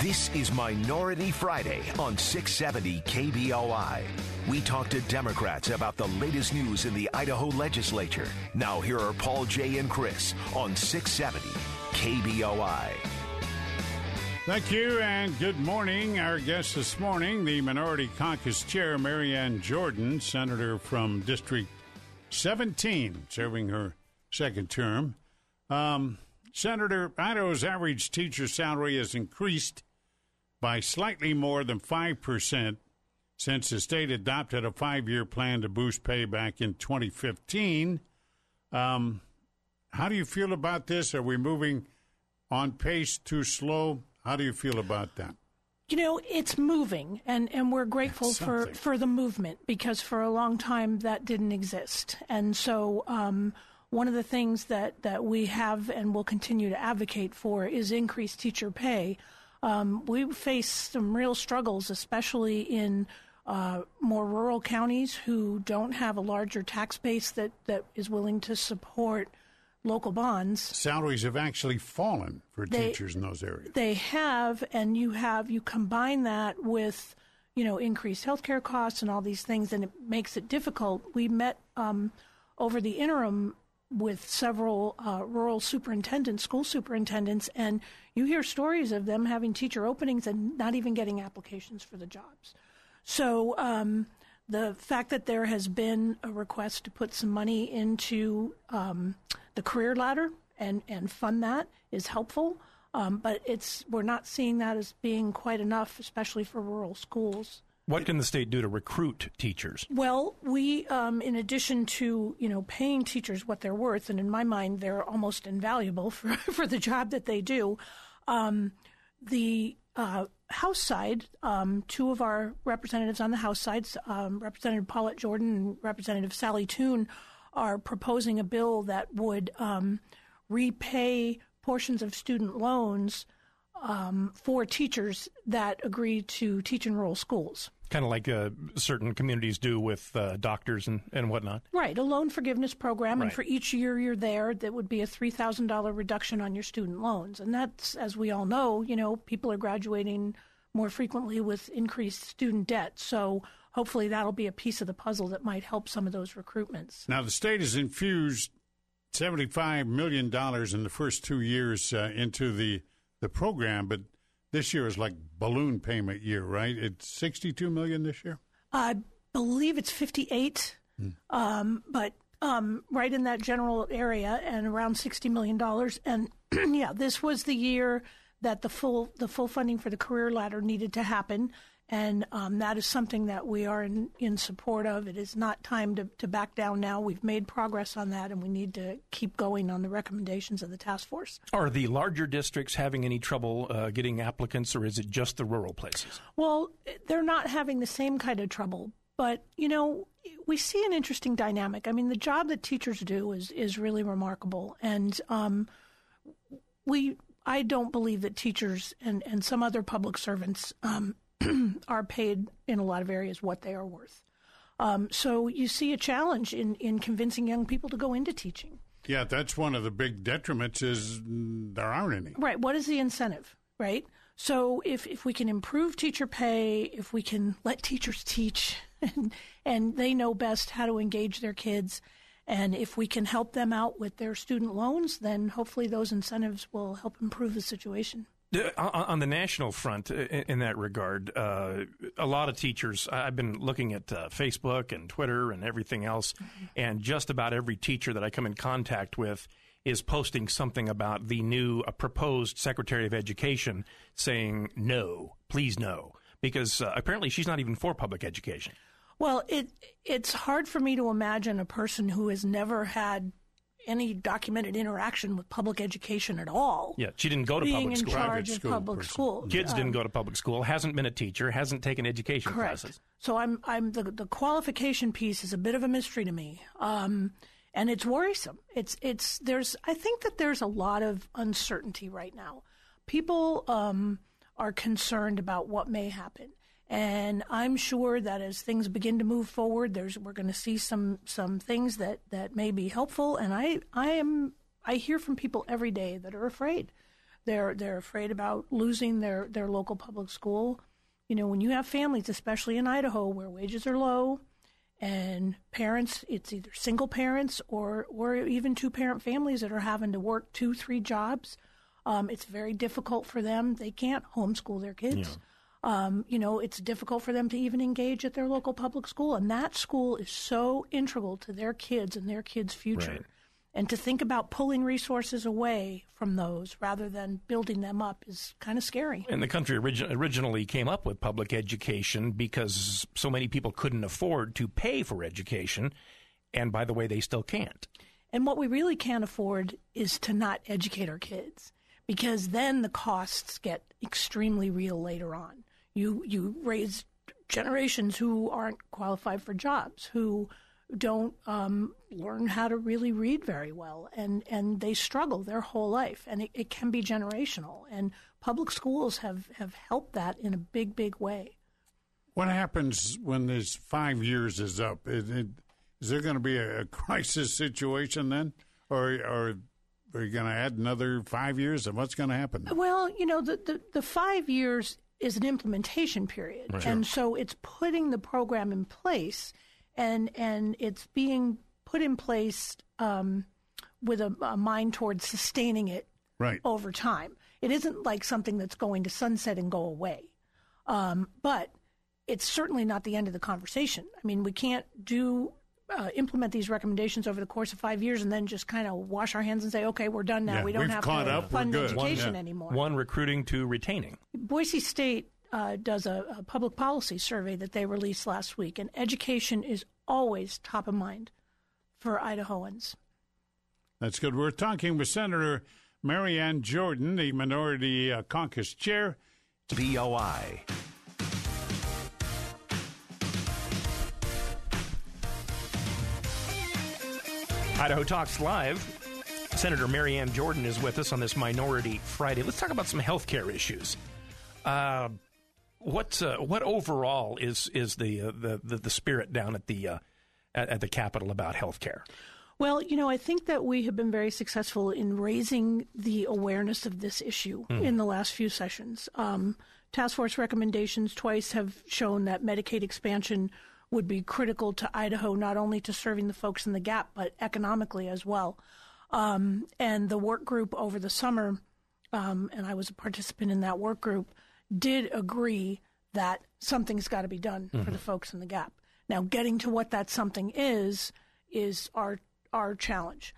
This is Minority Friday on 670 KBOI. We talk to Democrats about the latest news in the Idaho legislature. Now here are Paul, Jay, and Chris on 670 KBOI. Thank you and good morning. Our guest this morning, the Minority Caucus Chair, Marianne Jordan, Senator from District 17, serving her second term. Senator, Idaho's average teacher salary has increased by slightly more than 5% since the state adopted a 5-year plan to boost pay back in 2015. How do you feel about this? Are we moving on pace too slow? How do you feel about that? You know, it's moving, and we're grateful for the movement, because for a long time that didn't exist. And so one of the things that we have and will continue to advocate for is increased teacher pay. We face some real struggles, especially in more rural counties who don't have a larger tax base that is willing to support local bonds. Salaries have actually fallen for teachers in those areas. They have, and you combine that with, increased healthcare costs and all these things, and it makes it difficult. We met over the interim with several rural superintendents, school superintendents, and you hear stories of them having teacher openings and not even getting applications for the jobs. So the fact that there has been a request to put some money into the career ladder and fund that is helpful, but we're not seeing that as being quite enough, especially for rural schools. What can the state do to recruit teachers? Well, we, in addition to, paying teachers what they're worth, and in my mind, they're almost invaluable for the job that they do, the House side, two of our representatives on the House side, Representative Paulette Jordan and Representative Sally Toon, are proposing a bill that would repay portions of student loans for teachers that agree to teach in rural schools. Kind of like certain communities do with doctors and whatnot. Right, a loan forgiveness program, right. And for each year you're there, that would be a $3,000 reduction on your student loans. And that's, as we all know, people are graduating more frequently with increased student debt. So hopefully that'll be a piece of the puzzle that might help some of those recruitments. Now, the state has infused $75 million in the first 2 years into the program, but this year is like balloon payment year, right? It's $62 million this year? I believe it's 58, but right in that general area, and around $60 million. And yeah, this was the year that the full funding for the career ladder needed to happen. And that is something that we are in support of. It is not time to back down now. We've made progress on that, and we need to keep going on the recommendations of the task force. Are the larger districts having any trouble getting applicants, or is it just the rural places? Well, they're not having the same kind of trouble. But, we see an interesting dynamic. I mean, the job that teachers do is really remarkable. And I don't believe that teachers and some other public servants are paid in a lot of areas what they are worth. So you see a challenge in convincing young people to go into teaching. Yeah, that's one of the big detriments is there aren't any. Right. What is the incentive, right? So if we can improve teacher pay, if we can let teachers teach and they know best how to engage their kids, and if we can help them out with their student loans, then hopefully those incentives will help improve the situation. On the national front, in that regard, a lot of teachers, I've been looking at Facebook and Twitter and everything else, and just about every teacher that I come in contact with is posting something about the new proposed Secretary of Education saying no, please no, because apparently she's not even for public education. Well, it's hard for me to imagine a person who has never had any documented interaction with public education at all. Yeah, she didn't go to public school. Being in charge of public school. Kids didn't go to public school, hasn't been a teacher, hasn't taken education classes. So I'm the qualification piece is a bit of a mystery to me. And it's worrisome. I think that there's a lot of uncertainty right now. People are concerned about what may happen. And I'm sure that as things begin to move forward, we're going to see some things that may be helpful. And I hear from people every day that are afraid They're afraid about losing their local public school. You know, when you have families, especially in Idaho, where wages are low, and parents, it's either single parents or even two-parent families that are having to work 2-3 jobs. It's very difficult for them. They can't homeschool their kids. Yeah. You know, it's difficult for them to even engage at their local public school. And that school is so integral to their kids and their kids' future. Right. And to think about pulling resources away from those rather than building them up is kind of scary. And the country originally came up with public education because so many people couldn't afford to pay for education. And by the way, they still can't. And what we really can't afford is to not educate our kids, because then the costs get extremely real later on. You raise generations who aren't qualified for jobs, who don't learn how to really read very well, and they struggle their whole life, and it can be generational, and public schools have helped that in a big way. What happens when this 5 years is up? Is there going to be a crisis situation then, or are you going to add another 5 years, and what's going to happen? Well, you know, the 5 years is an implementation period, right. And so it's putting the program in place. And it's being put in place with a mind towards sustaining it right. over time. It isn't like something that's going to sunset and go away. But it's certainly not the end of the conversation. I mean, we can't implement these recommendations over the course of 5 years and then just kind of wash our hands and say, okay, we're done now. We don't have to fund education anymore. One, recruiting to retaining. Boise State does a public policy survey that they released last week, and education is always top of mind for Idahoans. That's good. We're talking with Senator Marianne Jordan, the Minority Caucus Chair. BOI. Idaho Talks Live. Senator Marianne Jordan is with us on this Minority Friday. Let's talk about some health care issues. What overall is the spirit down at the Capitol about health care? Well, you know, I think that we have been very successful in raising the awareness of this issue in the last few sessions. Task force recommendations twice have shown that Medicaid expansion would be critical to Idaho, not only to serving the folks in the Gap, but economically as well. And the work group over the summer, and I was a participant in that work group, did agree that something's got to be done for the folks in the Gap. Now, getting to what that something is our challenge.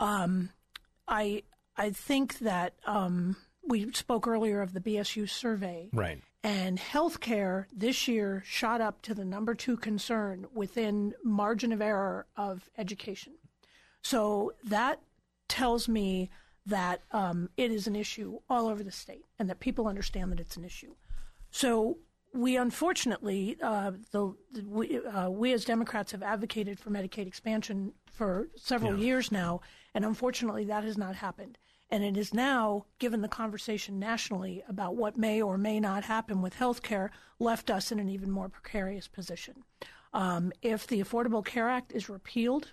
I think that we spoke earlier of the BSU survey. Right. And healthcare this year shot up to the number 2 concern within margin of error of education. So that tells me that it is an issue all over the state and that people understand that it's an issue. So we unfortunately, we as Democrats have advocated for Medicaid expansion for several years now, and unfortunately that has not happened. And it is now, given the conversation nationally about what may or may not happen with health care, left us in an even more precarious position. If the Affordable Care Act is repealed,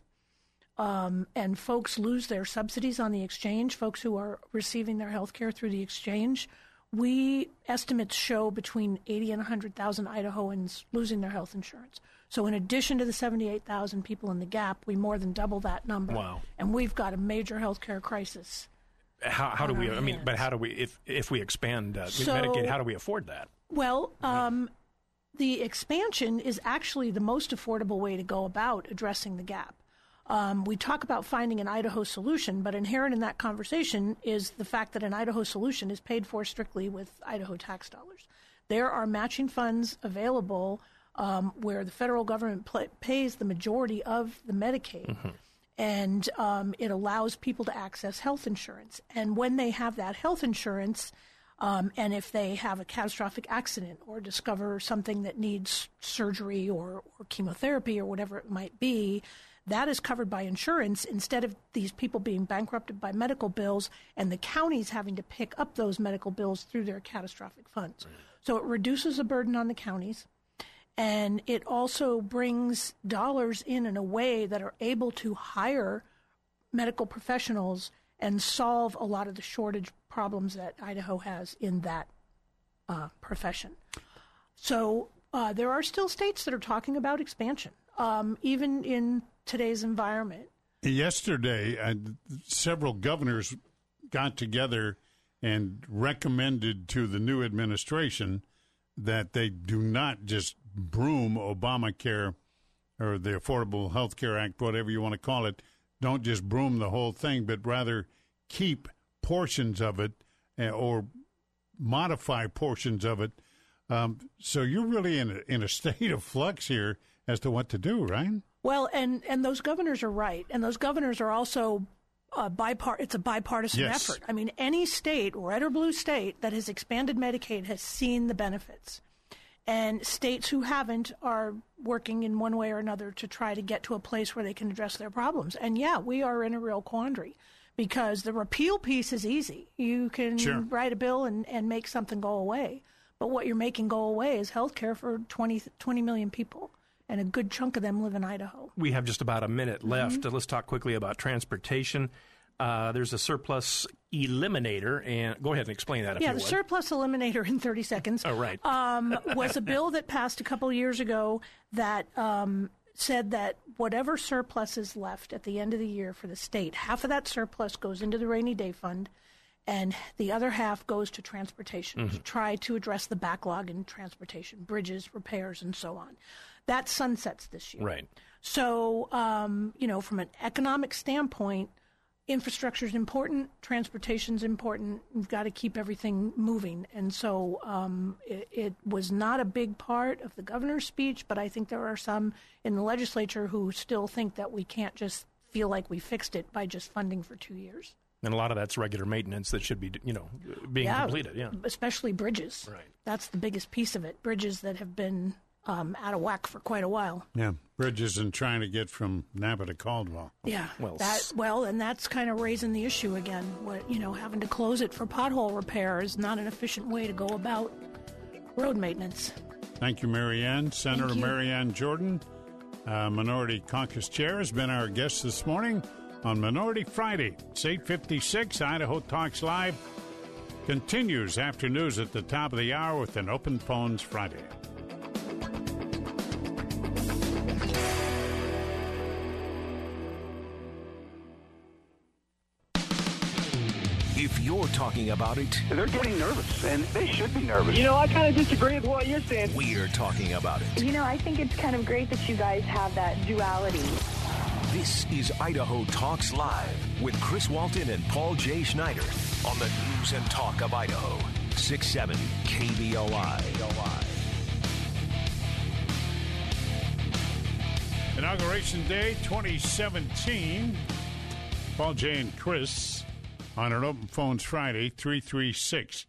and folks lose their subsidies on the exchange, folks who are receiving their health care through the exchange, estimates show between 80 and 100,000 Idahoans losing their health insurance. So in addition to the 78,000 people in the Gap, we more than double that number. Wow. And we've got a major health care crisis. How do we, I mean, but how do we, if we expand Medicaid, how do we afford that? Well, the expansion is actually the most affordable way to go about addressing the Gap. We talk about finding an Idaho solution, but inherent in that conversation is the fact that an Idaho solution is paid for strictly with Idaho tax dollars. There are matching funds available where the federal government pays the majority of the Medicaid, and it allows people to access health insurance. And when they have that health insurance, and if they have a catastrophic accident or discover something that needs surgery or chemotherapy or whatever it might be, that is covered by insurance instead of these people being bankrupted by medical bills and the counties having to pick up those medical bills through their catastrophic funds. So it reduces the burden on the counties, and it also brings dollars in a way that are able to hire medical professionals and solve a lot of the shortage problems that Idaho has in that profession. So there are still states that are talking about expansion, even in today's environment. Yesterday, several governors got together and recommended to the new administration that they do not just broom Obamacare or the Affordable Health Care Act, whatever you want to call it. Don't just broom the whole thing, but rather keep portions of it or modify portions of it. So you're really in a state of flux here as to what to do, right? Well, and those governors are right. And those governors are also it's a bipartisan effort. I mean, any state, red or blue state, that has expanded Medicaid has seen the benefits. And states who haven't are working in one way or another to try to get to a place where they can address their problems. And, yeah, we are in a real quandary because the repeal piece is easy. You can write a bill and make something go away. But what you're making go away is health care for 20 million people. And a good chunk of them live in Idaho. We have just about a minute left. Mm-hmm. Let's talk quickly about transportation. There's a surplus eliminator, and go ahead and explain that if you would. Yeah, the surplus eliminator in 30 seconds. Oh, right. Was a bill that passed a couple of years ago that said that whatever surplus is left at the end of the year for the state, half of that surplus goes into the rainy day fund, and the other half goes to transportation to try to address the backlog in transportation, bridges, repairs, and so on. That sunsets this year. Right. So, from an economic standpoint, infrastructure is important, transportation is important. We've got to keep everything moving. And so it was not a big part of the governor's speech, but I think there are some in the legislature who still think that we can't just feel like we fixed it by just funding for 2 years. And a lot of that's regular maintenance that should be, being completed. Yeah, especially bridges. Right. That's the biggest piece of it. Bridges that have been out of whack for quite a while. Yeah, bridges and trying to get from Napa to Caldwell. Yeah, and that's kind of raising the issue again. Having to close it for pothole repair is not an efficient way to go about road maintenance. Thank you, Marianne. Senator Marianne Jordan, Minority Caucus Chair, has been our guest this morning on Minority Friday. It's 8:56. Idaho Talks Live continues after news at the top of the hour with an Open Phones Friday. If you're talking about it, they're getting nervous, and they should be nervous. I kind of disagree with what you're saying. We're talking about it. I think it's kind of great that you guys have that duality. This is Idaho Talks Live with Chris Walton and Paul J. Schneider on the News and Talk of Idaho, 670 KBOI. Inauguration Day 2017. Paul J. and Chris on an Open Phones Friday, 336-3700,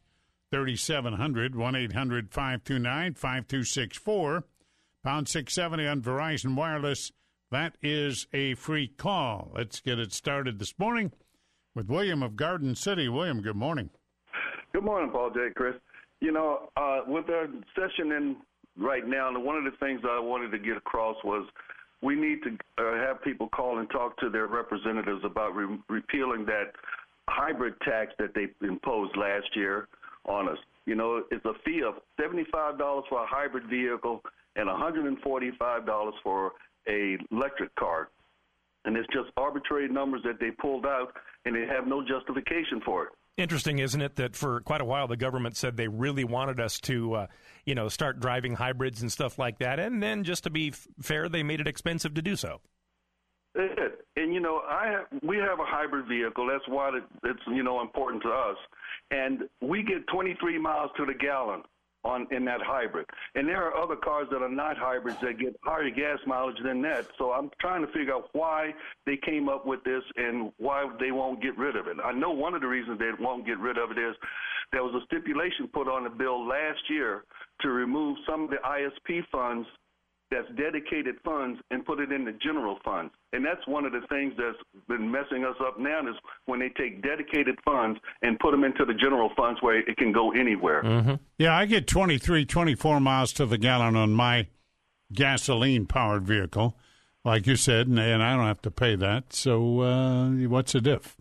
1-800-529-5264, pound 670 on Verizon Wireless. That is a free call. Let's get it started this morning with William of Garden City. William, good morning. Good morning, Paul J. Chris. With our session in right now, and one of the things I wanted to get across was we need to have people call and talk to their representatives about repealing that hybrid tax that they imposed last year on us. It's a fee of $75 for a hybrid vehicle and $145 for a electric car. And it's just arbitrary numbers that they pulled out, and they have no justification for it. Interesting, isn't it, that for quite a while the government said they really wanted us to, start driving hybrids and stuff like that, and then just to be fair, they made it expensive to do so. And we have a hybrid vehicle. That's why it's important to us. And we get 23 miles to the gallon in that hybrid. And there are other cars that are not hybrids that get higher gas mileage than that. So I'm trying to figure out why they came up with this and why they won't get rid of it. I know one of the reasons they won't get rid of it is there was a stipulation put on the bill last year to remove some of the ISP funds that's dedicated funds and put it in the general funds. And that's one of the things that's been messing us up now is when they take dedicated funds and put them into the general funds where it can go anywhere. Mm-hmm. Yeah, I get 24 miles to the gallon on my gasoline-powered vehicle, like you said, and I don't have to pay that. So what's the diff?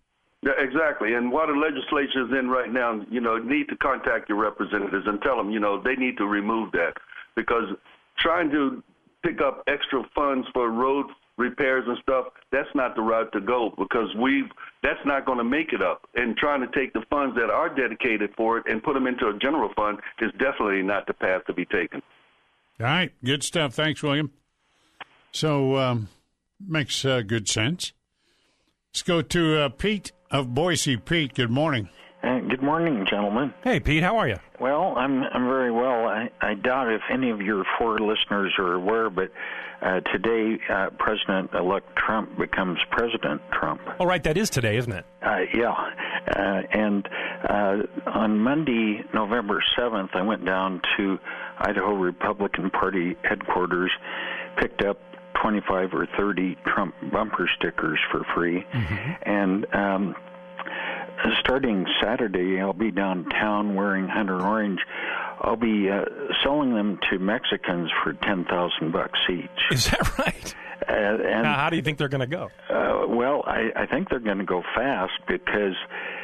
Yeah, exactly. And while the legislature is in right now, need to contact your representatives and tell them, they need to remove that, because trying to pick up extra funds for road repairs and stuff, that's not the route to go, because that's not going to make it up. And trying to take the funds that are dedicated for it and put them into a general fund is definitely not the path to be taken. All right. Good stuff. Thanks, William. So, makes good sense. Let's go to Pete of Boise. Pete, good morning. Good morning, gentlemen. Hey, Pete, how are you? Well, I'm very well. I doubt if any of your 4 listeners are aware, but today President-elect Trump becomes President Trump. Oh, right, that is today, isn't it? Yeah. And on Monday, November 7th, I went down to Idaho Republican Party headquarters, picked up 25 or 30 Trump bumper stickers for free, and starting Saturday, I'll be downtown wearing Hunter Orange. I'll be selling them to Mexicans for $10,000 each. Is that right? And now, how do you think they're going to go? Well, I think they're going to go fast, because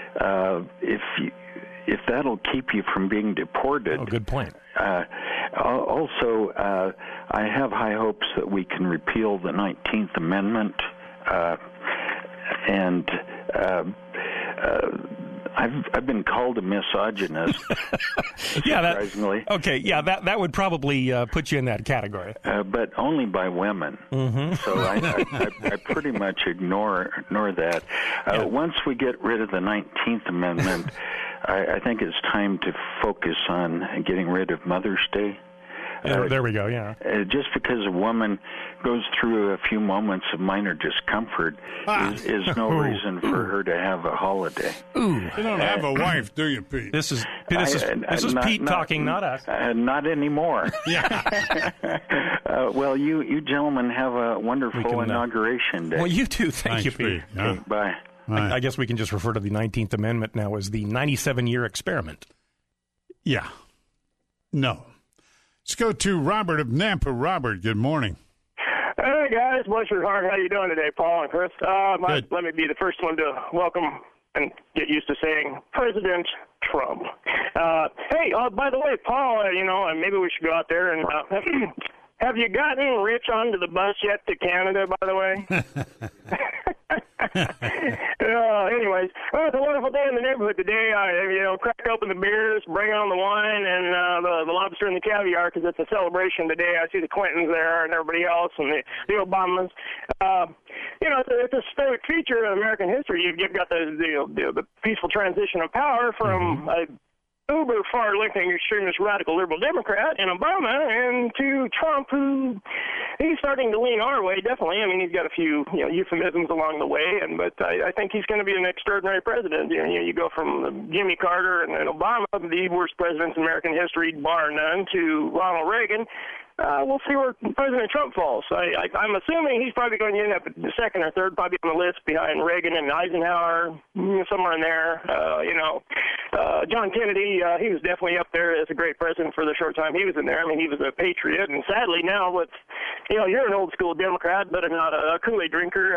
if that'll keep you from being deported. Oh, good point. Also, I have high hopes that we can repeal the 19th Amendment, and I've been called a misogynist. Surprisingly. That would probably put you in that category. But only by women. So I pretty much ignore that. Once we get rid of the 19th Amendment, I think it's time to focus on getting rid of Mother's Day. There we go, yeah. Just because a woman goes through a few moments of minor discomfort is no reason for her to have a holiday. You don't have a wife, do you, Pete? This is Pete talking, not us. Not anymore. Yeah. Well, you gentlemen have a wonderful inauguration day. Well, you too. Thanks, you, Pete. Yeah. Okay, bye. Right. I guess we can just refer to the 19th Amendment now as the 97-year experiment. Yeah. No. Let's go to Robert of Nampa. Robert, good morning. Hey, guys. Bless your heart. How you doing today, Paul and Chris? Let me be the first one to welcome and get used to saying President Trump. Hey, by the way, Paul, maybe we should go out there and have you gotten Rich onto the bus yet to Canada, by the way? Anyways, it's a wonderful day in the neighborhood today. I crack open the beers, bring on the wine and the lobster and the caviar, because it's a celebration today. I see the Clintons there and everybody else and the Obamas. It's a stoic feature of American history. You've got the peaceful transition of power from uber far-left-wing extremist radical liberal Democrat and Obama, and to Trump, who he's starting to lean our way, definitely. I mean, he's got a few euphemisms along the way, but I think he's going to be an extraordinary president. You go from Jimmy Carter and Obama, the worst presidents in American history, bar none, to Ronald Reagan. We'll see where President Trump falls. I'm assuming he's probably going to end up at the second or third, probably on the list behind Reagan and Eisenhower, somewhere in there. John Kennedy, he was definitely up there as a great president for the short time he was in there. I mean, he was a patriot, and sadly now with, you're an old school Democrat, but not a Kool-Aid drinker.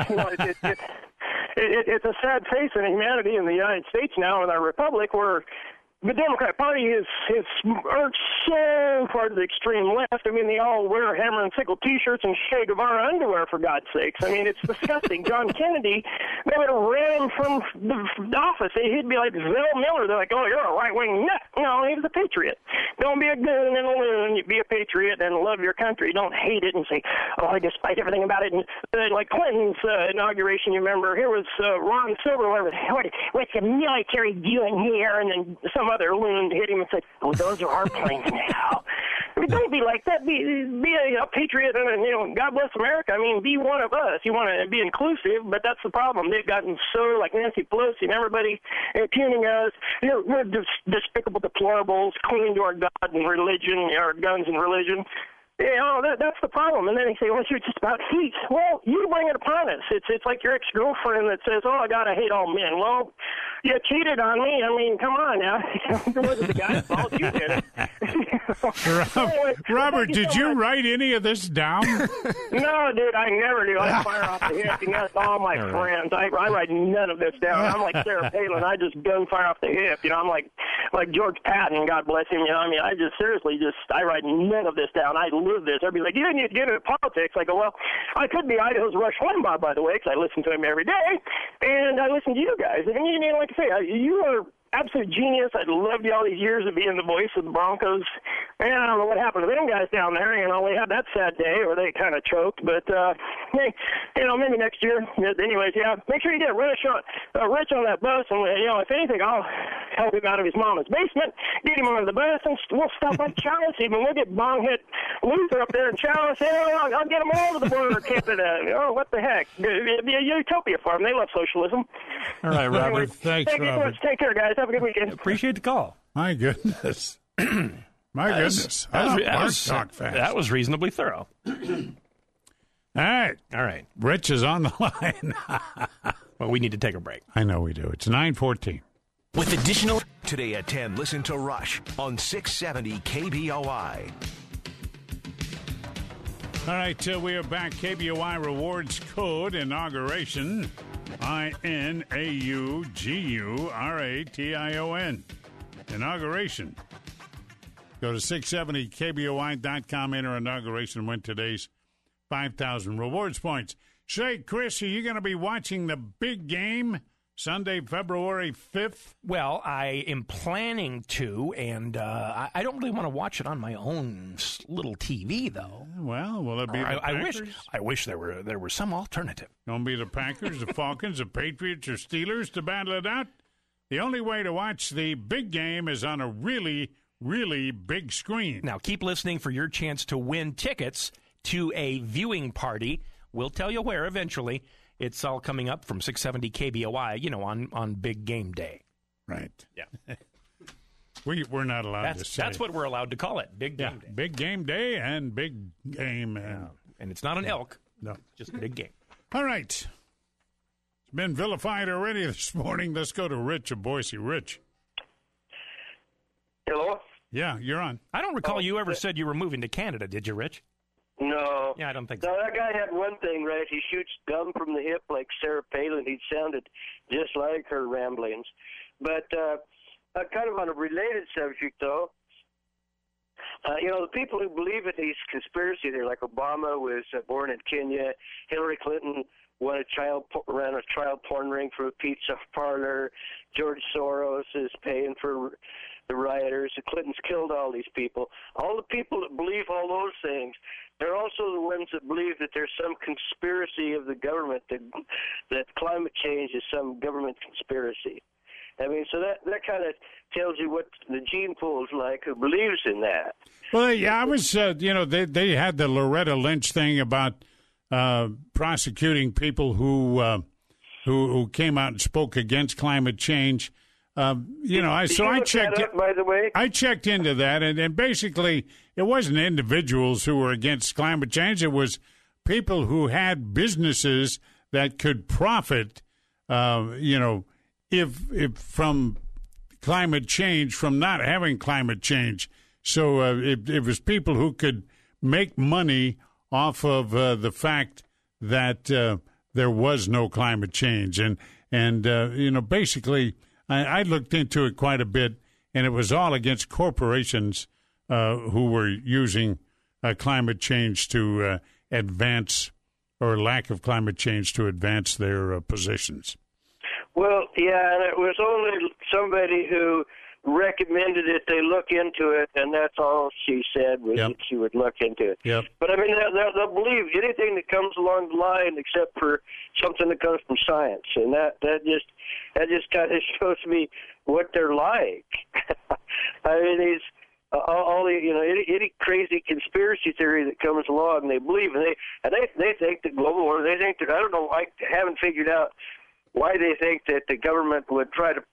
It's a sad face in humanity in the United States now in our republic, where the Democrat Party is urged so far to the extreme left. I mean, they all wear hammer and sickle T-shirts and Che Guevara underwear, for God's sakes. I mean, it's disgusting. John Kennedy, they would have ran him from the office. He'd be like Zell Miller. They're like, oh, you're a right-wing nut. No, he was a patriot. Don't be a goon and a loon. Be a patriot and love your country. Don't hate it and say, oh, I despise everything about it. And like Clinton's inauguration, you remember, here was Ron Silverman. What's the military doing here? And then some other loon hit him and said, oh, those are our planes now. I mean, don't be like that. Be a patriot and, God bless America. I mean, be one of us. You want to be inclusive, but that's the problem. They've gotten so, like Nancy Pelosi and everybody, impugning us. We're despicable deplorables, clinging to our God and religion, our guns and religion. That's the problem. And then they say, well, it's just about hate. Well, you bring it upon us. It's like your ex-girlfriend that says, oh, I hate all men. Well, you cheated on me. I mean, come on now. It wasn't the guy's fault. You did it. Robert, did you write any of this down? No, dude, I never do. I fire off the hip. You know, all my friends. I write none of this down. I'm like Sarah Palin. I just gunfire off the hip. You know, I'm like George Patton. God bless him. You know, I mean, I just seriously I write none of this down. I live this. Everybody's like, you didn't need to get into politics. I go, well, I could be Idaho's Rush Limbaugh, by the way, because I listen to him every day, and I listen to you guys. And you know, like I say, you are absolute genius. I loved you all these years of being the voice of the Broncos. And I don't know what happened to them guys down there. You know, they had that sad day where they kind of choked. But, hey, you know, maybe next year. Anyways, yeah, make sure you get Rich on that bus. And, you know, if anything, I'll help him out of his mama's basement, get him on the bus, and we'll stop by Chalice even. We'll get bong-hit Luther up there in Chalice. I'll get them all over the border of Canada. Oh, what the heck. It'd be a utopia for them. They love socialism. All right, Robert. Anyways, Thanks, Robert. Take care, guys. Have a good weekend. Appreciate the call. My goodness. My goodness. That was reasonably thorough. All right. Rich is on the line. Well, we need to take a break. I know we do. It's 9:14. With additional... Today at 10, listen to Rush on 670 KBOI. All right, we are back. KBOI Rewards Code Inauguration. INAUGURATION. Inauguration. Go to 670KBOI.com, enter inauguration, win today's 5,000 rewards points. Say, Chris, are you going to be watching the big game Sunday, February 5th? Well, I am planning to, and I don't really want to watch it on my own little TV, though. Well, will it be the Packers? I wish there were some alternative. Going to be the Packers, the Falcons, the Patriots, or Steelers to battle it out? The only way to watch the big game is on a really, really big screen. Now, keep listening for your chance to win tickets to a viewing party. We'll tell you where eventually. It's all coming up from 670 KBOI, you know, on big game day. Right. Yeah. We're not allowed to say. That's what we're allowed to call it, big game day. Big game day and big game. And it's not an elk. No. Just a big game. All right. It's been vilified already this morning. Let's go to Rich of Boise. Rich. Hello? Yeah, you're on. I don't recall you ever said you were moving to Canada, did you, Rich? No. Yeah, I don't think so. No, that guy had one thing right. He shoots gum from the hip like Sarah Palin. He sounded just like her ramblings. But kind of on a related subject, though, you know, the people who believe in these conspiracy theories, like Obama was born in Kenya, Hillary Clinton ran a child porn ring for a pizza parlor, George Soros is paying for the rioters, the Clintons killed all these people. All the people that believe all those things, they're also the ones that believe that there's some conspiracy of the government, that climate change is some government conspiracy. I mean, so that kind of tells you what the gene pool is like who believes in that. Well, yeah, I was, you know, they had the Loretta Lynch thing about prosecuting people who came out and spoke against climate change. You know, I checked. By the way, I checked into that, and basically, it wasn't individuals who were against climate change. It was people who had businesses that could profit. You know, if from climate change, from not having climate change. So it was people who could make money off of the fact that there was no climate change, and you know, basically. I looked into it quite a bit, and it was all against corporations who were using climate change to advance, or lack of climate change to advance their positions. Well, yeah, and it was only somebody who recommended it they look into it, and that's all she said was that she would look into it. Yep. But I mean, they'll believe anything that comes along the line except for something that comes from science, and that just kind of shows me what they're like. I mean, these all the, you know, any crazy conspiracy theory that comes along, they believe, and they think that global warming. They think that, I don't know, I haven't figured out why they think that the government would try to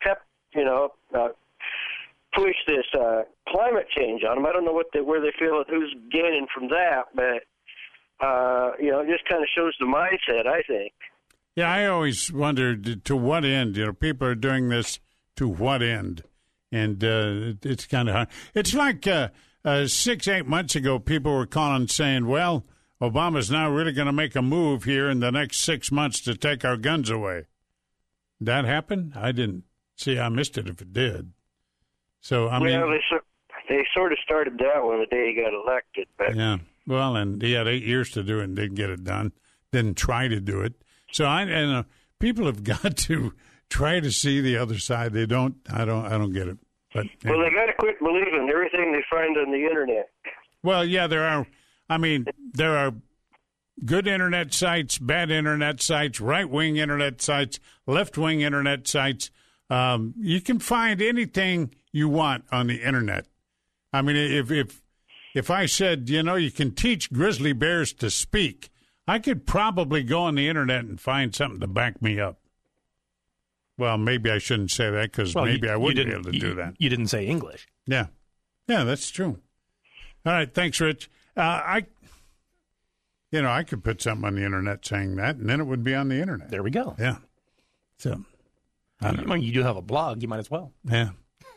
push this climate change on them. I don't know where they feel that who's gaining from that, but you know, it just kind of shows the mindset, I think. Yeah, I always wondered to what end. You know, people are doing this to what end, and it's kind of hard. It's like 6-8 months ago, people were calling saying, well, Obama's now really going to make a move here in the next 6 months to take our guns away. That happened? I didn't see. I missed it if it did. So, I mean, they sort of started that one the day he got elected. But yeah. Well, and he had 8 years to do it and didn't get it done. Didn't try to do it. So people have got to try to see the other side. They don't. I don't get it. But well, they got to quit believing everything they find on the internet. Well, yeah, there are. I mean, there are good internet sites, bad internet sites, right-wing internet sites, left-wing internet sites. You can find anything you want on the internet. I mean, if I said, you can teach grizzly bears to speak, I could probably go on the internet and find something to back me up. Well, maybe I shouldn't say that because maybe I wouldn't be able to do that. You didn't say English. Yeah. Yeah, that's true. All right. Thanks, Rich. I could put something on the internet saying that, and then it would be on the internet. There we go. Yeah. So, I don't know. You do have a blog. You might as well. Yeah.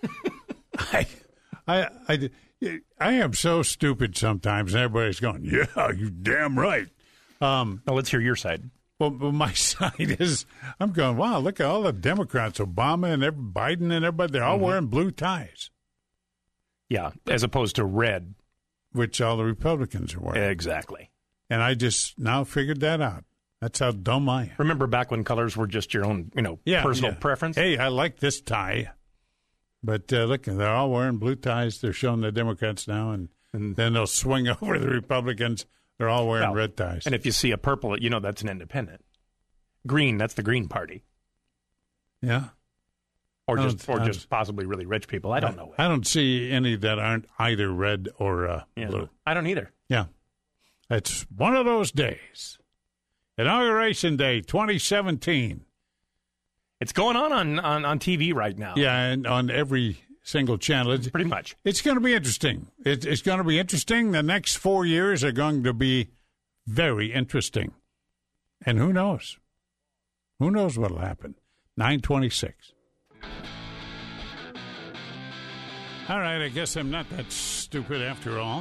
I am so stupid sometimes, and everybody's going, yeah, you damn right. Now, let's hear your side. Well, my side is, I'm going, wow, look at all the Democrats, Obama and Biden and everybody. They're all wearing blue ties. Yeah, as opposed to red. Which all the Republicans are wearing. Exactly. And I just now figured that out. That's how dumb I am. Remember back when colors were just your own, personal preference? Hey, I like this tie. But look, they're all wearing blue ties. They're showing the Democrats now, and then they'll swing over to the Republicans. They're all wearing red ties. And if you see a purple, that's an independent. Green, that's the Green Party. Yeah. Or just possibly really rich people. I don't know. I don't see any that aren't either red or blue. I don't either. Yeah. It's one of those days. Inauguration Day 2017. It's going on TV right now. Yeah, and on every single channel. Pretty much. It's going to be interesting. It's going to be interesting. The next 4 years are going to be very interesting. And who knows? Who knows what will happen? 9:26. All right, I guess I'm not that stupid after all.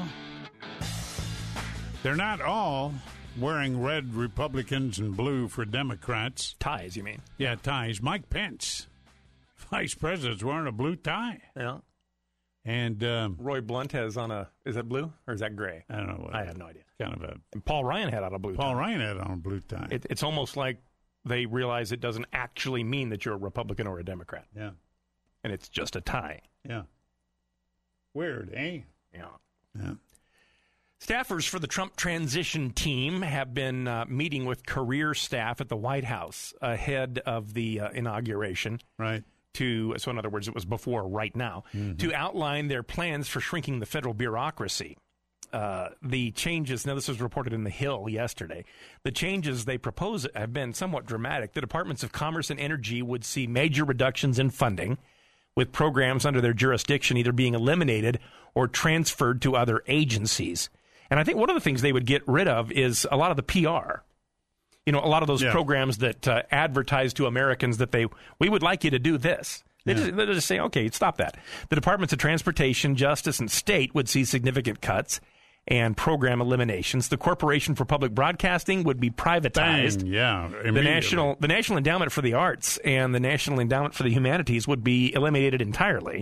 They're not all wearing red Republicans and blue for Democrats. Ties, you mean? Yeah, ties. Mike Pence, Vice President's wearing a blue tie. Yeah. And Roy Blunt has on is that blue or is that gray? I don't know. I have no idea. And Paul Ryan had on a blue tie. Paul Ryan had on a blue tie. It's almost like they realize it doesn't actually mean that you're a Republican or a Democrat. Yeah. And it's just a tie. Yeah. Weird, eh? Yeah. Staffers for the Trump transition team have been meeting with career staff at the White House ahead of the inauguration. Right. So in other words, it was before right now, to outline their plans for shrinking the federal bureaucracy. The changes, now this was reported in The Hill yesterday, the changes they propose have been somewhat dramatic. The Departments of Commerce and Energy would see major reductions in funding, with programs under their jurisdiction either being eliminated or transferred to other agencies. And I think one of the things they would get rid of is a lot of the PR. A lot of those programs that advertise to Americans that we would like you to do this. They just say, okay, stop that. The Departments of Transportation, Justice, and State would see significant cuts and program eliminations. The Corporation for Public Broadcasting would be privatized. The National Endowment for the Arts and the National Endowment for the Humanities would be eliminated entirely.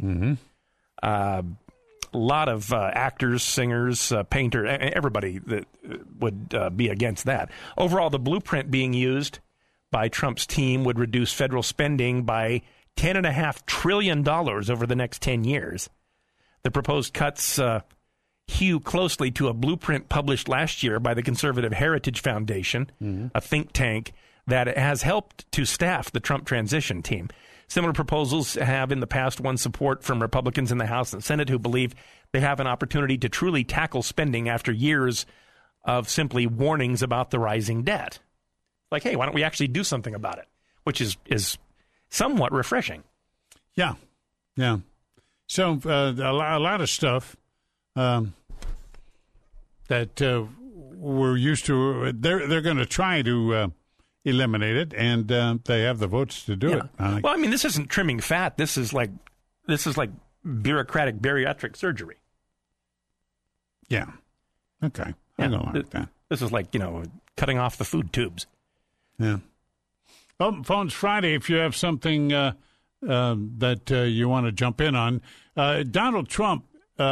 A lot of actors, singers, painters, everybody that would be against that. Overall, the blueprint being used by Trump's team would reduce federal spending by $10.5 trillion over the next 10 years. The proposed cuts hew closely to a blueprint published last year by the Conservative Heritage Foundation, a think tank that has helped to staff the Trump transition team. Similar proposals have in the past won support from Republicans in the House and Senate who believe they have an opportunity to truly tackle spending after years of simply warnings about the rising debt. Like, hey, why don't we actually do something about it? Which is somewhat refreshing. Yeah. So a lot of stuff that we're used to, they're going to try to eliminate it, and they have the votes to do it. Well, I mean, this isn't trimming fat. This is like bureaucratic bariatric surgery. Yeah. Okay. I don't like that. This is like, cutting off the food tubes. Yeah. Open Phones Friday, if you have something that you want to jump in on. Donald Trump,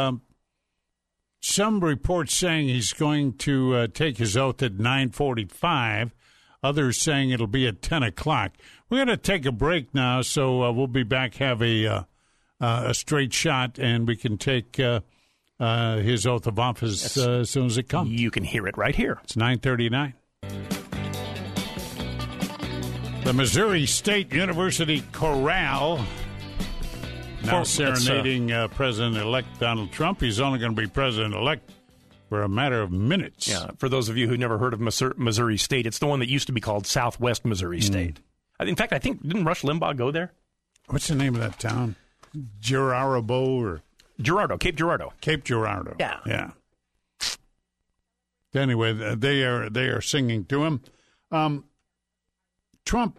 some reports saying he's going to take his oath at 9:45. Others saying it'll be at 10 o'clock. We're going to take a break now, so we'll be back, have a straight shot, and we can take his oath of office as soon as it comes. You can hear it right here. It's 9:39. The Missouri State University Chorale now serenading President-elect Donald Trump. He's only going to be president-elect for a matter of minutes. Yeah, for those of you who never heard of Missouri State, it's the one that used to be called Southwest Missouri State. In fact, I think, didn't Rush Limbaugh go there? What's the name of that town? Girardeau Cape Girardeau. Cape Girardeau. Yeah. Anyway, they are singing to him. Trump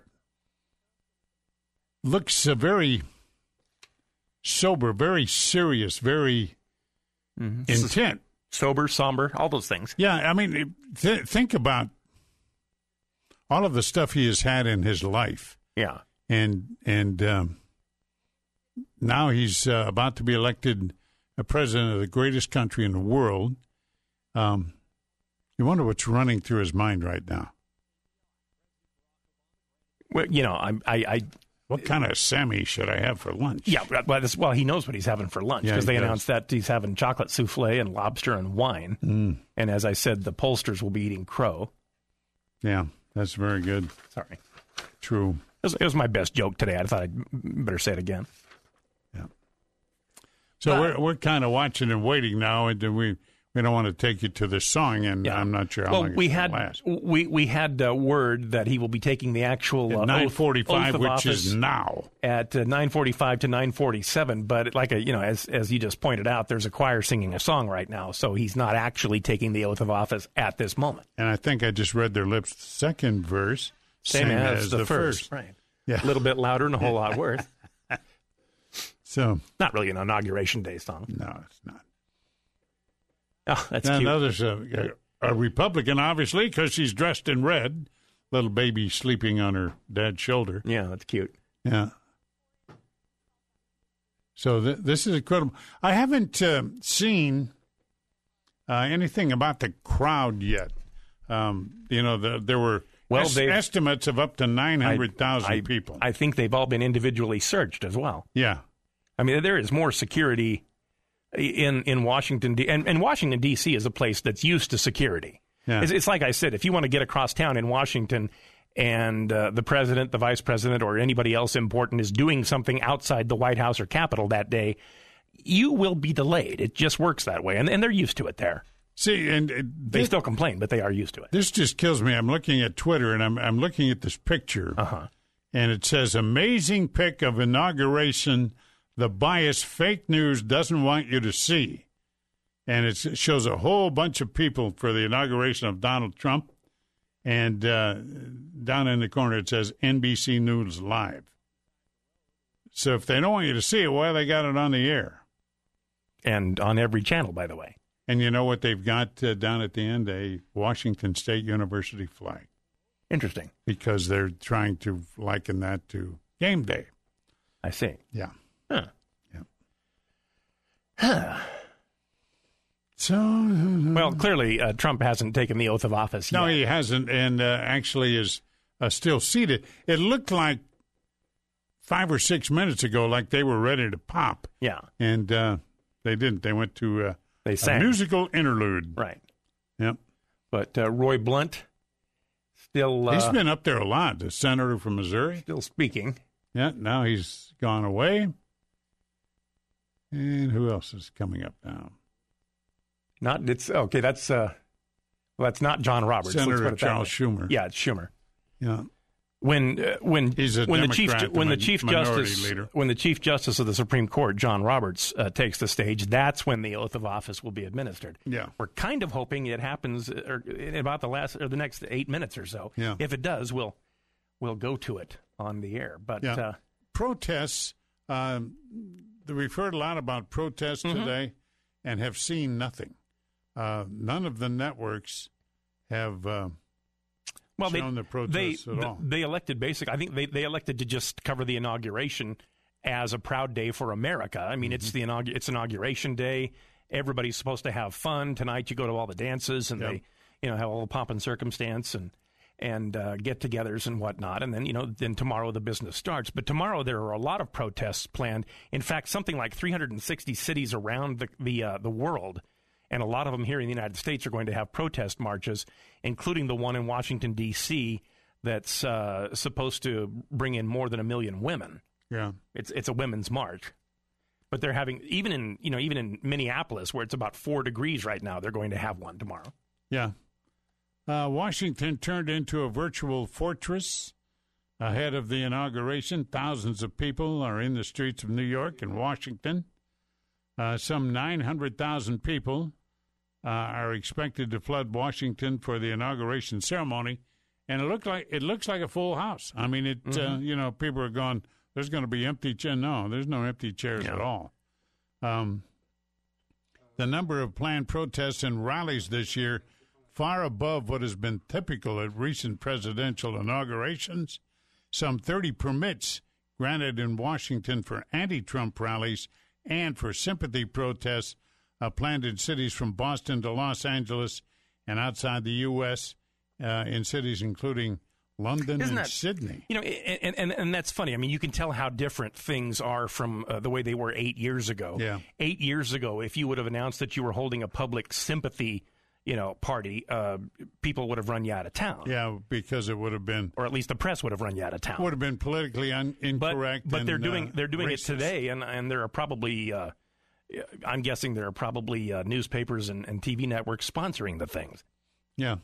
looks very sober, very serious, very intent. Sober, somber, all those things. Yeah, I mean, think about all of the stuff he has had in his life. Yeah. And now he's about to be elected a president of the greatest country in the world. You wonder what's running through his mind right now. Well, what kind of Sammy should I have for lunch? Yeah, well, he knows what he's having for lunch because they announced that he's having chocolate souffle and lobster and wine. And as I said, the pollsters will be eating crow. Yeah, that's very good. Sorry. True. It was my best joke today. I thought I'd better say it again. Yeah. So we're kind of watching and waiting now, and we don't want to take you to this song, and I'm not sure how long it's going to last. We had word that he will be taking the actual at 9:45, which is now at 9:45 to 9:47. But as you just pointed out, there's a choir singing a song right now, so he's not actually taking the oath of office at this moment. And I think I just read their lips. The second verse, same as the first, right? Yeah, a little bit louder and a whole lot worse. So not really an inauguration day song. No, it's not. Oh, that's cute. Now there's a Republican, obviously, because she's dressed in red. Little baby sleeping on her dad's shoulder. Yeah, that's cute. Yeah. So this is incredible. I haven't seen anything about the crowd yet. There were estimates of up to 900,000 people. I think they've all been individually searched as well. Yeah. I mean, there is more security in Washington, and Washington, D.C. is a place that's used to security. Yeah. It's like I said, if you want to get across town in Washington and the president, the vice president, or anybody else important is doing something outside the White House or Capitol that day, you will be delayed. It just works that way, and they're used to it there. See, and they still complain, but they are used to it. This just kills me. I'm looking at Twitter, and I'm looking at this picture, and it says, amazing pic of inauguration, the biased fake news doesn't want you to see. And it shows a whole bunch of people for the inauguration of Donald Trump, and down in the corner it says NBC News Live. So if they don't want you to see it, why they got it on the air? And on every channel, by the way. And you know what they've got down at the end? A Washington State University flag. Interesting. Because they're trying to liken that to game day. I see. Yeah. Huh. Yeah. Huh. So, well, clearly Trump hasn't taken the oath of office yet. No, he hasn't, and actually is still seated. It looked like 5 or 6 minutes ago like they were ready to pop. Yeah. And they didn't. They went to they sang. A musical interlude. Right. Yep. But Roy Blunt still... he's been up there a lot, the senator from Missouri. Still speaking. Yeah, now he's gone away. And who else is coming up now? That's not John Roberts. Senator Charles Schumer. Yeah, it's Schumer. Yeah. When the Chief Justice of the Supreme Court, John Roberts, takes the stage, that's when the oath of office will be administered. Yeah. We're kind of hoping it happens in about the next 8 minutes or so. Yeah. If it does, we'll go to it on the air. But protests. We've heard a lot about protests today, and have seen nothing. none of the networks have shown the protests at all. They elected I think they elected to just cover the inauguration as a proud day for America. I mean, it's inauguration day. Everybody's supposed to have fun. Tonight you go to all the dances and they, have all the pomp and circumstance and get-togethers and whatnot. And then, then tomorrow the business starts. But tomorrow there are a lot of protests planned. In fact, something like 360 cities around the world, and a lot of them here in the United States, are going to have protest marches, including the one in Washington, D.C., that's supposed to bring in more than 1 million women. Yeah, it's a women's march. But they're having, even in Minneapolis, where it's about 4 degrees right now, they're going to have one tomorrow. Yeah. Washington turned into a virtual fortress ahead of the inauguration. Thousands of people are in the streets of New York and Washington. Some 900,000 people are expected to flood Washington for the inauguration ceremony, and it looks like a full house. I mean, people are going, there's going to be empty chairs. No, there's no empty chairs at all. The number of planned protests and rallies this year far above what has been typical at recent presidential inaugurations. Some 30 permits granted in Washington for anti-Trump rallies and for sympathy protests planned in cities from Boston to Los Angeles and outside the U.S. In cities including London and Sydney. And that's funny. I mean, you can tell how different things are from the way they were 8 years ago. Yeah. 8 years ago, if you would have announced that you were holding a public sympathy party, people would have run you out of town. Yeah, because it would have been, or at least the press would have run you out of town. Would have been politically incorrect. But they're doing it today, and there are probably, I'm guessing there are probably newspapers and TV networks sponsoring the things. Yeah.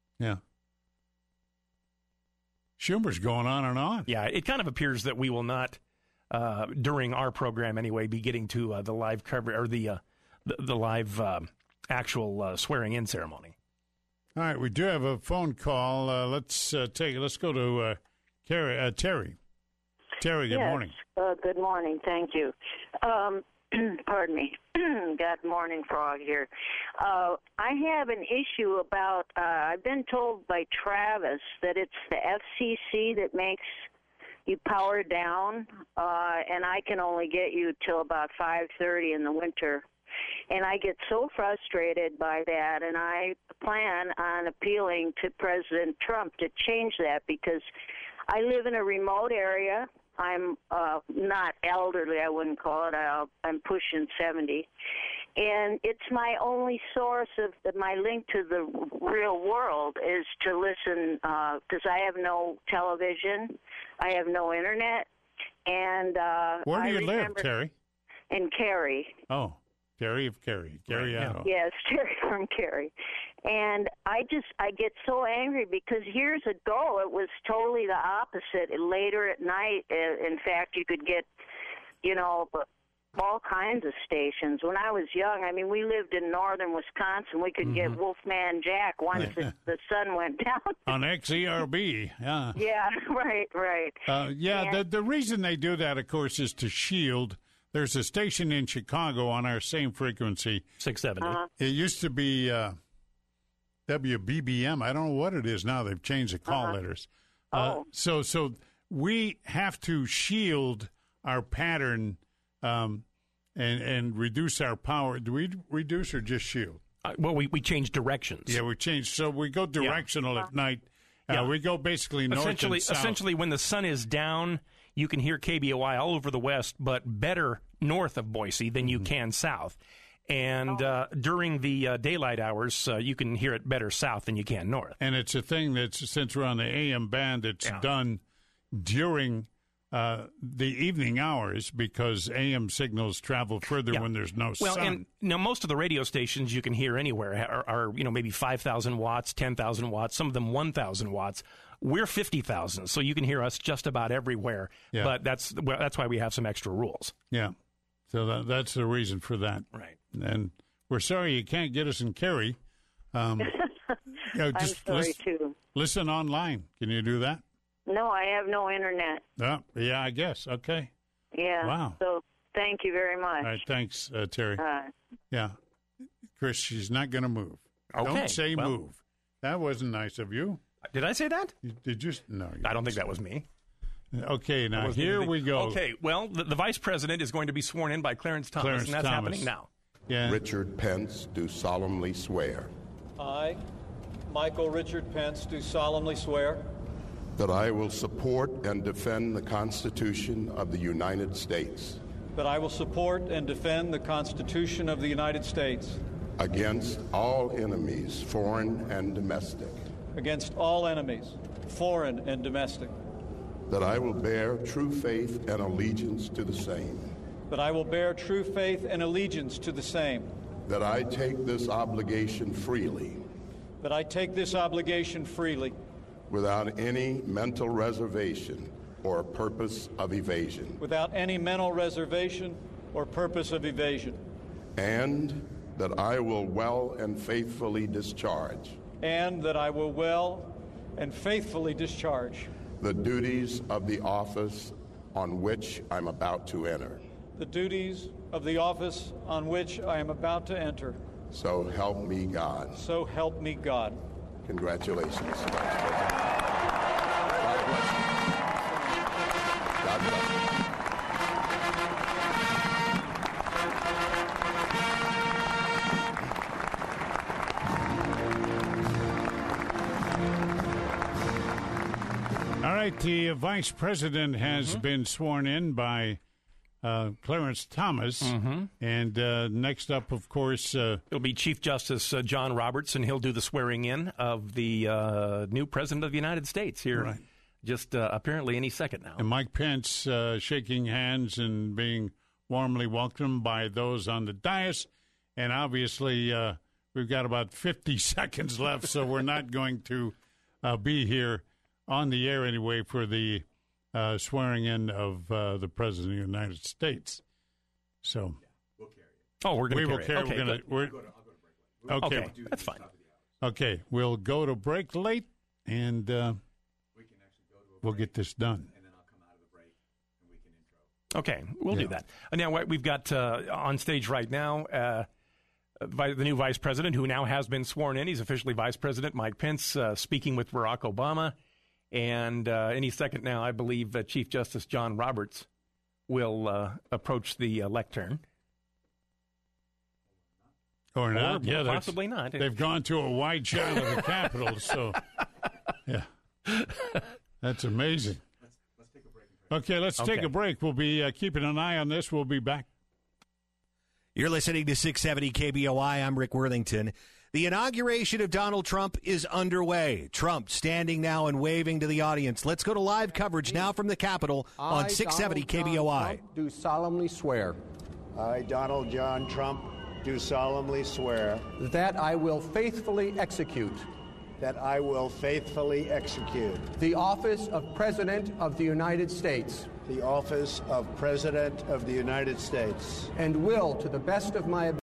Schumer's going on and on. Yeah, it kind of appears that we will not, during our program anyway, be getting to the live cover or the live. Actual swearing-in ceremony. All right, we do have a phone call. Let's go to Terry. Terry, good morning. Good morning. Thank you. Pardon me. Got morning frog here. I have an issue about, I've been told by Travis that it's the FCC that makes you power down, and I can only get you till about 5:30 in the winter. And I get so frustrated by that, and I plan on appealing to President Trump to change that because I live in a remote area. I'm not elderly, I wouldn't call it. I'm pushing 70. And it's my only source of my link to the real world is to listen because I have no television. I have no internet. And where do you live, Terry? In Cary. Oh. Terry of Cary. Cariano. Yes, Terry from Cary. And I get so angry because years ago it was totally the opposite. Later at night, in fact, you could get, all kinds of stations. When I was young, I mean, we lived in northern Wisconsin. We could get Wolfman Jack once the sun went down. On XERB, yeah. Yeah, right. The reason they do that, of course, is to shield. There's a station in Chicago on our same frequency. 670. It used to be WBBM. I don't know what it is now. They've changed the call letters. So we have to shield our pattern and reduce our power. Do we reduce or just shield? We change directions. Yeah, we change. So we go directional at night. We go basically north and south. Essentially, when the sun is down, you can hear KBOI all over the west, but better north of Boise than you can south. And during the daylight hours, you can hear it better south than you can north. And it's a thing that's, since we're on the AM band, it's done during the evening hours because AM signals travel further when there's no sun. Well, and most of the radio stations you can hear anywhere are maybe 5,000 watts, 10,000 watts, some of them 1,000 watts. We're 50,000, so you can hear us just about everywhere. Yeah. But that's why we have some extra rules. Yeah. So that's the reason for that. Right. And we're sorry you can't get us in Cary. I'm sorry, too. Listen online. Can you do that? No, I have no internet. Yeah, I guess. Okay. Yeah. Wow. So thank you very much. All right. Thanks, Terry. Yeah. Chris, she's not going to move. Okay, Don't say move. That wasn't nice of you. Did I say that? Did you? No. I don't think that was me. Okay, now here we go. Okay, well, the vice president is going to be sworn in by Clarence Thomas, and that's happening now. Yeah. Richard Pence, do solemnly swear. I, Michael Richard Pence, do solemnly swear that I will support and defend the Constitution of the United States. That I will support and defend the Constitution of the United States. Against all enemies, foreign and domestic. Against all enemies, foreign and domestic. That I will bear true faith and allegiance to the same. That I will bear true faith and allegiance to the same. That I take this obligation freely. That I take this obligation freely. Without any mental reservation or purpose of evasion. Without any mental reservation or purpose of evasion. And that I will well and faithfully discharge. And that I will well and faithfully discharge. The duties of the office on which I'm about to enter. The duties of the office on which I am about to enter. So help me God. So help me God. Congratulations. God bless you. God bless you. All right, the vice president has been sworn in by Clarence Thomas. And next up, of course... it'll be Chief Justice John Roberts, and he'll do the swearing in of the new president of the United States here just apparently any second now. And Mike Pence shaking hands and being warmly welcomed by those on the dais. And obviously, we've got about 50 seconds left, so we're not going to be here on the air anyway for the swearing in of the President of the United States. So, we'll carry it. Oh, we're going to carry it. Okay, I'll go to break. Okay, that's fine. Okay, we'll go to break late, and we'll get this done. And then I'll come out of the break, and we can intro. Okay, we'll do that. Now, we've got on stage right now the new vice president, who now has been sworn in. He's officially vice president, Mike Pence, speaking with Barack Obama. And any second now, I believe Chief Justice John Roberts will approach the lectern. Or not. Yeah, possibly not. They've gone to a wide shot of the Capitol, so, yeah. That's amazing. Let's take a break. Okay, let's take a break. We'll be keeping an eye on this. We'll be back. You're listening to 670 KBOI. I'm Rick Worthington. The inauguration of Donald Trump is underway. Trump standing now and waving to the audience. Let's go to live coverage now from the Capitol on 670 KBOI. Trump, do solemnly swear. I, Donald John Trump, do solemnly swear. That I will faithfully execute. That I will faithfully execute. The office of President of the United States. The office of President of the United States. And will, to the best of my ability.